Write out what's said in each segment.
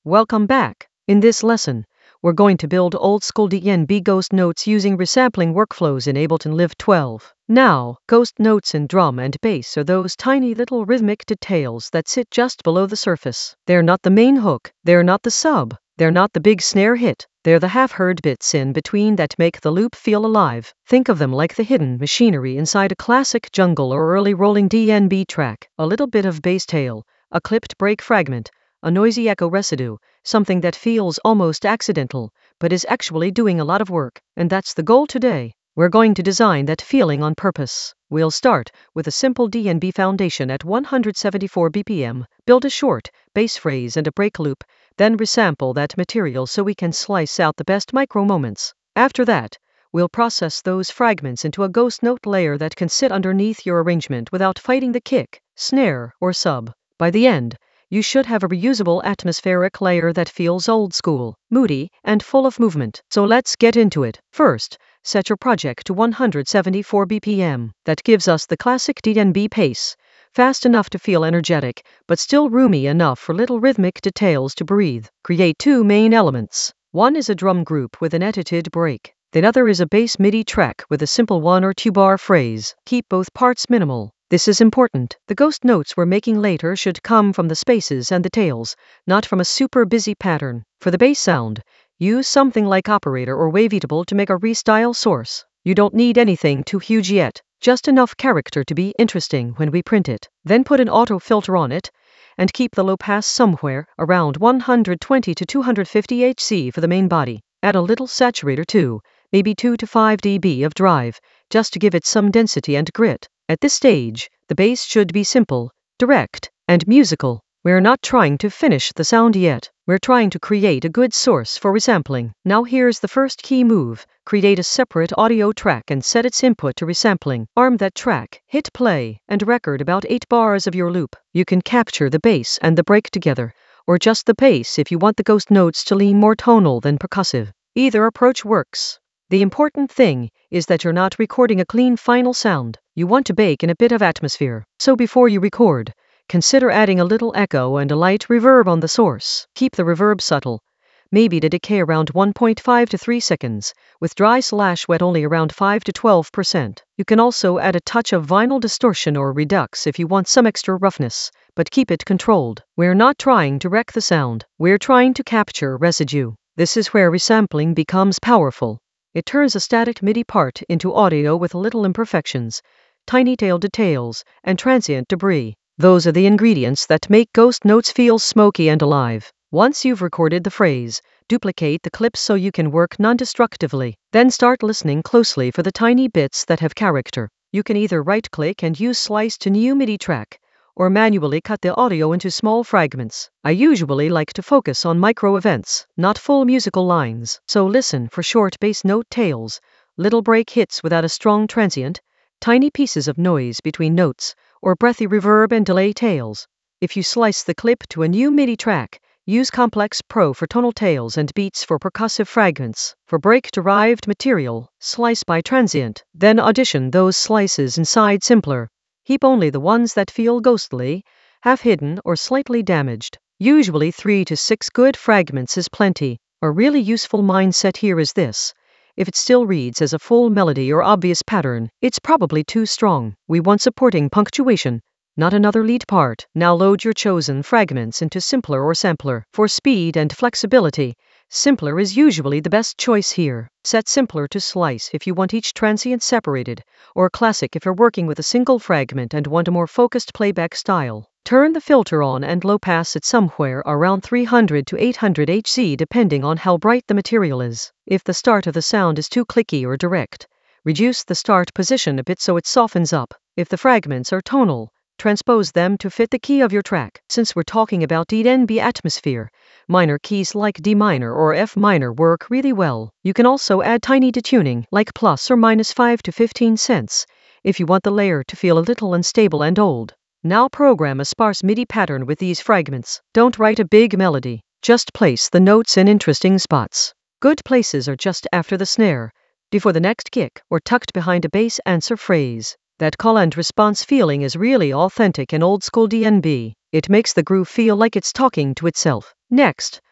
Welcome back. In this lesson, we're going to build old-school DNB ghost notes using resampling workflows in Ableton Live 12. Now, ghost notes in drum and bass are those tiny little rhythmic details that sit just below the surface. They're not the main hook, they're not the sub, they're not the big snare hit. They're the half-heard bits in between that make the loop feel alive. Think of them like the hidden machinery inside a classic jungle or early rolling DNB track. A little bit of bass tail, a clipped break fragment, a noisy echo residue, something that feels almost accidental, but is actually doing a lot of work. And that's the goal today. We're going to design that feeling on purpose. We'll start with a simple DNB foundation at 174 BPM, build a short bass phrase and a break loop, then resample that material so we can slice out the best micro moments. After that, we'll process those fragments into a ghost note layer that can sit underneath your arrangement without fighting the kick, snare, or sub. By the end, you should have a reusable atmospheric layer that feels old school, moody, and full of movement. So let's get into it. First, set your project to 174 BPM. That gives us the classic DNB pace, fast enough to feel energetic, but still roomy enough for little rhythmic details to breathe. Create two main elements. One is a drum group with an edited break. The other is a bass MIDI track with a simple 1 or 2 bar phrase. Keep both parts minimal. This is important. The ghost notes we're making later should come from the spaces and the tails, not from a super busy pattern. For the bass sound, use something like Operator or Waveatable to make a restyle source. You don't need anything too huge yet, just enough character to be interesting when we print it. Then put an auto filter on it, and keep the low pass somewhere around 120 to 250 Hz for the main body. Add a little saturator too, maybe 2 to 5 dB of drive, just to give it some density and grit. At this stage, the bass should be simple, direct, and musical. We're not trying to finish the sound yet. We're trying to create a good source for resampling. Now here's the first key move. Create a separate audio track and set its input to resampling. Arm that track, hit play, and record about 8 bars of your loop. You can capture the bass and the break together, or just the bass if you want the ghost notes to lean more tonal than percussive. Either approach works. The important thing is that you're not recording a clean final sound. You want to bake in a bit of atmosphere. So before you record, consider adding a little echo and a light reverb on the source. Keep the reverb subtle, maybe to decay around 1.5 to 3 seconds, with dry/wet only around 5 to 12%. You can also add a touch of vinyl distortion or redux if you want some extra roughness, but keep it controlled. We're not trying to wreck the sound. We're trying to capture residue. This is where resampling becomes powerful. It turns a static MIDI part into audio with little imperfections, tiny tail details, and transient debris. Those are the ingredients that make ghost notes feel smoky and alive. Once you've recorded the phrase, duplicate the clips so you can work non-destructively. Then start listening closely for the tiny bits that have character. You can either right-click and use Slice to New MIDI track, or manually cut the audio into small fragments. I usually like to focus on micro events, not full musical lines. So listen for short bass note tails, little break hits without a strong transient, tiny pieces of noise between notes, or breathy reverb and delay tails. If you slice the clip to a new MIDI track, use Complex Pro for tonal tails and beats for percussive fragments. For break-derived material, slice by transient, then audition those slices inside Simpler. Keep only the ones that feel ghostly, half-hidden, or slightly damaged. Usually 3 to 6 good fragments is plenty. A really useful mindset here is this. If it still reads as a full melody or obvious pattern, it's probably too strong. We want supporting punctuation, not another lead part. Now load your chosen fragments into Simpler or Sampler. For speed and flexibility, Simpler is usually the best choice here. Set Simpler to Slice if you want each transient separated, or Classic if you're working with a single fragment and want a more focused playback style. Turn the filter on and low pass it somewhere around 300 to 800 Hz depending on how bright the material is. If the start of the sound is too clicky or direct, reduce the start position a bit so it softens up. If the fragments are tonal, transpose them to fit the key of your track. Since we're talking about DNB atmosphere, minor keys like D minor or F minor work really well. You can also add tiny detuning, like plus or minus 5 to 15 cents, if you want the layer to feel a little unstable and old. Now program a sparse MIDI pattern with these fragments. Don't write a big melody, just place the notes in interesting spots. Good places are just after the snare, before the next kick, or tucked behind a bass answer phrase. That call and response feeling is really authentic and old school DNB. It makes the groove feel like it's talking to itself. Next,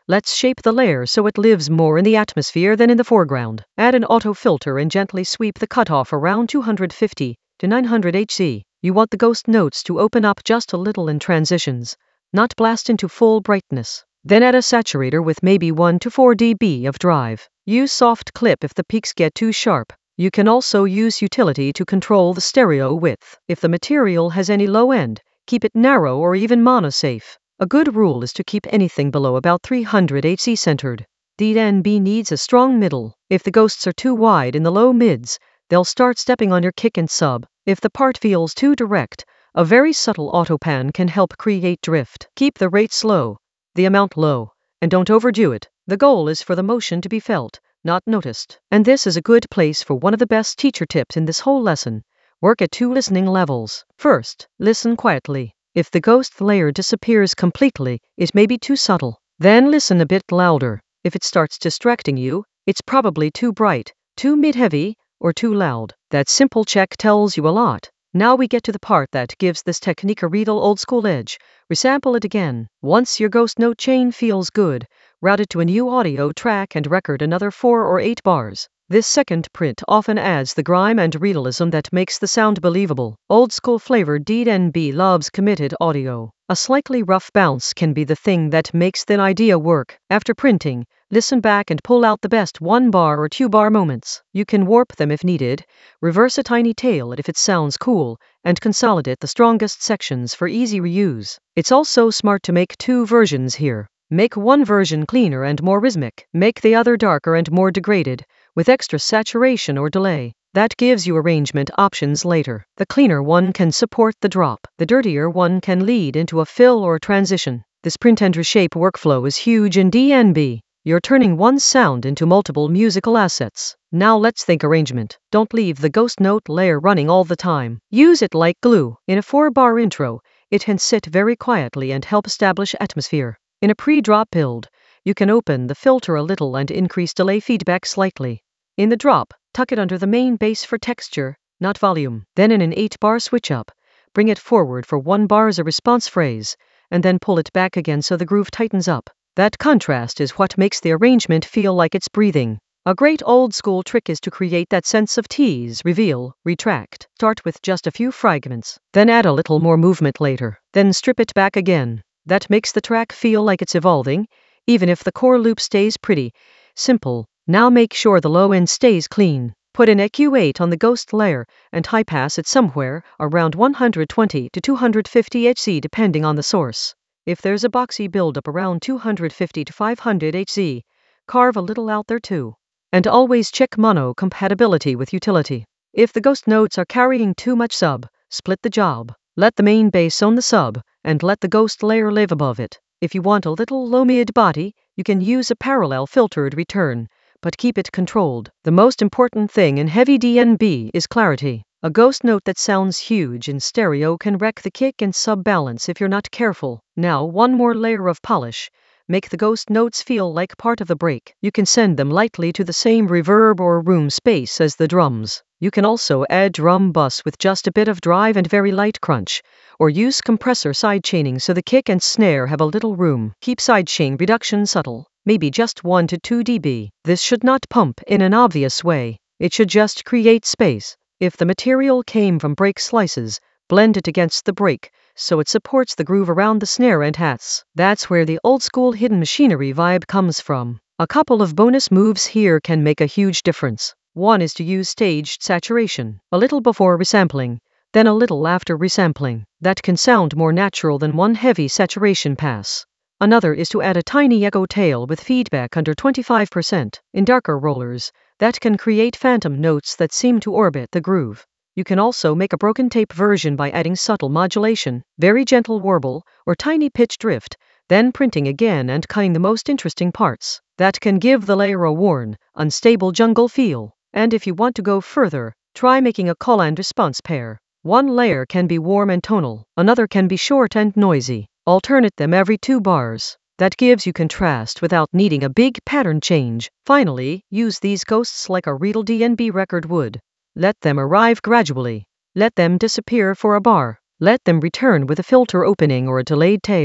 Let's shape the layer so it lives more in the atmosphere than in the foreground. Add an auto filter and gently sweep the cutoff around 250 to 900 Hz. You want the ghost notes to open up just a little in transitions, not blast into full brightness. Then add a saturator with maybe 1 to 4 dB of drive. Use soft clip if the peaks get too sharp. You can also use utility to control the stereo width. If the material has any low end, keep it narrow or even mono-safe. A good rule is to keep anything below about 300 Hz centered. DNB needs a strong middle. If the ghosts are too wide in the low mids, they'll start stepping on your kick and sub. If the part feels too direct, a very subtle autopan can help create drift. Keep the rate slow, the amount low, and don't overdo it. The goal is for the motion to be felt, not noticed. And this is a good place for one of the best teacher tips in this whole lesson. Work at 2 listening levels. First, listen quietly. If the ghost layer disappears completely, it may be too subtle. Then listen a bit louder. If it starts distracting you, it's probably too bright, too mid-heavy, or too loud. That simple check tells you a lot. Now we get to the part that gives this technique a real old school edge. Resample it again. Once your ghost note chain feels good, route it to a new audio track and record another 4 or 8 bars. This second print often adds the grime and realism that makes the sound believable. Old school flavored DNB loves committed audio. A slightly rough bounce can be the thing that makes the idea work. After printing, listen back and pull out the best 1 bar or 2 bar moments. You can warp them if needed, reverse a tiny tail if it sounds cool, and consolidate the strongest sections for easy reuse. It's also smart to make 2 versions here. Make one version cleaner and more rhythmic. Make the other darker and more degraded, with extra saturation or delay. That gives you arrangement options later. The cleaner one can support the drop. The dirtier one can lead into a fill or transition. This print and reshape workflow is huge in DNB. You're turning one sound into multiple musical assets. Now let's think arrangement. Don't leave the ghost note layer running all the time. Use it like glue. In a 4-bar intro, it can sit very quietly and help establish atmosphere. In a pre-drop build, you can open the filter a little and increase delay feedback slightly. In the drop, tuck it under the main bass for texture, not volume. Then in an 8-bar switch up, bring it forward for 1 bar as a response phrase, and then pull it back again so the groove tightens up. That contrast is what makes the arrangement feel like it's breathing. A great old school trick is to create that sense of tease, reveal, retract. Start with just a few fragments, then add a little more movement later. Then strip it back again. That makes the track feel like it's evolving, even if the core loop stays pretty simple. Now make sure the low end stays clean. Put an EQ8 on the ghost layer and high pass it somewhere around 120 to 250 Hz depending on the source. If there's a boxy buildup around 250 to 500 Hz, carve a little out there too. And always check mono compatibility with utility. If the ghost notes are carrying too much sub, split the job. Let the main bass own the sub, and let the ghost layer live above it. If you want a little low mid body, you can use a parallel filtered return, but keep it controlled. The most important thing in heavy DNB is clarity. A ghost note that sounds huge in stereo can wreck the kick and sub balance if you're not careful. Now one more layer of polish. Make the ghost notes feel like part of the break. You can send them lightly to the same reverb or room space as the drums. You can also add drum bus with just a bit of drive and very light crunch, or use compressor sidechaining so the kick and snare have a little room. Keep sidechain reduction subtle, maybe just 1 to 2 dB. This should not pump in an obvious way. It should just create space. If the material came from break slices, blend it against the break, so it supports the groove around the snare and hats. That's where the old school hidden machinery vibe comes from. A couple of bonus moves here can make a huge difference. One is to use staged saturation, a little before resampling, then a little after resampling. That can sound more natural than one heavy saturation pass. Another is to add a tiny echo tail with feedback under 25%. In darker rollers, that can create phantom notes that seem to orbit the groove. You can also make a broken tape version by adding subtle modulation, very gentle warble, or tiny pitch drift, then printing again and cutting the most interesting parts. That can give the layer a worn, unstable jungle feel. And if you want to go further, try making a call and response pair. One layer can be warm and tonal, another can be short and noisy. Alternate them every 2 bars. That gives you contrast without needing a big pattern change. Finally, use these ghosts like a real DNB record would. Let them arrive gradually. Let them disappear for a bar. Let them return with a filter opening or a delayed tail.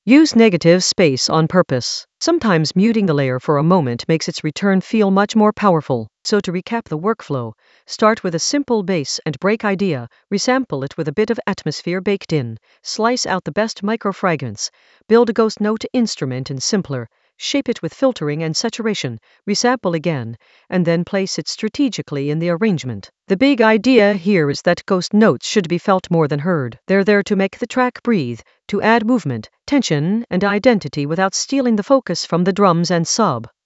Use negative space on purpose. Sometimes muting the layer for a moment makes its return feel much more powerful. So to recap the workflow, start with a simple bass and break idea, resample it with a bit of atmosphere baked in, slice out the best microfragments, build a ghost note instrument in simpler, shape it with filtering and saturation, resample again, and then place it strategically in the arrangement. The big idea here is that ghost notes should be felt more than heard. They're there to make the track breathe, to add movement, tension, and identity without stealing the focus from the drums and sub.